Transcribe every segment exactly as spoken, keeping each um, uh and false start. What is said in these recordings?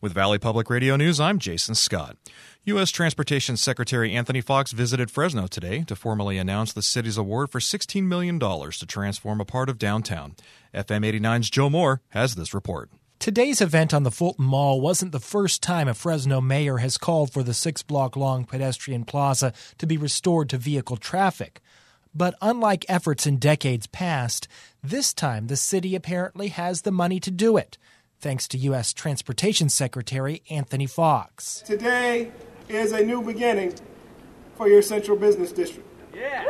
With Valley Public Radio News, I'm Jason Scott. U S Transportation Secretary Anthony Foxx visited Fresno today to formally announce the city's award for sixteen million dollars to transform a part of downtown. F M eighty-nine's Joe Moore has this report. Today's event on the Fulton Mall wasn't the first time a Fresno mayor has called for the six-block-long pedestrian plaza to be restored to vehicle traffic. But unlike efforts in decades past, this time the city apparently has the money to do it, thanks to U S Transportation Secretary Anthony Foxx. Today is a new beginning for your central business district. Yeah.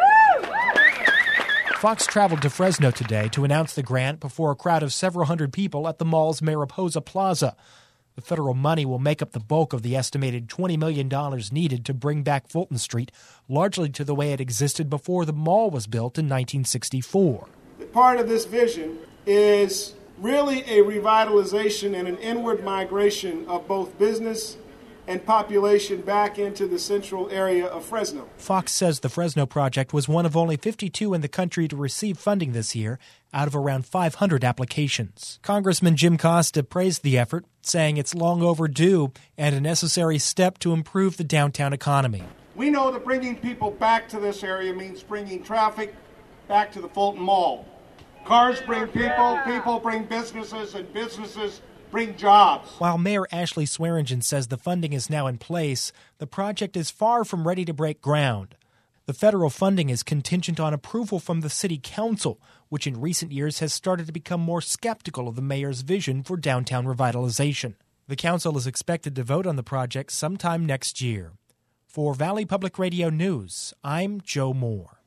Foxx traveled to Fresno today to announce the grant before a crowd of several hundred people at the mall's Mariposa Plaza. The federal money will make up the bulk of the estimated twenty million dollars needed to bring back Fulton Street, largely to the way it existed before the mall was built in nineteen sixty-four. Part of this vision is really a revitalization and an inward migration of both business and population back into the central area of Fresno. Foxx says the Fresno project was one of only fifty-two in the country to receive funding this year, out of around five hundred applications. Congressman Jim Costa praised the effort, saying it's long overdue and a necessary step to improve the downtown economy. We know that bringing people back to this area means bringing traffic back to the Fulton Mall. Cars bring people, people bring businesses, and businesses bring jobs. While Mayor Ashley Swearingen says the funding is now in place, the project is far from ready to break ground. The federal funding is contingent on approval from the city council, which in recent years has started to become more skeptical of the mayor's vision for downtown revitalization. The council is expected to vote on the project sometime next year. For Valley Public Radio News, I'm Joe Moore.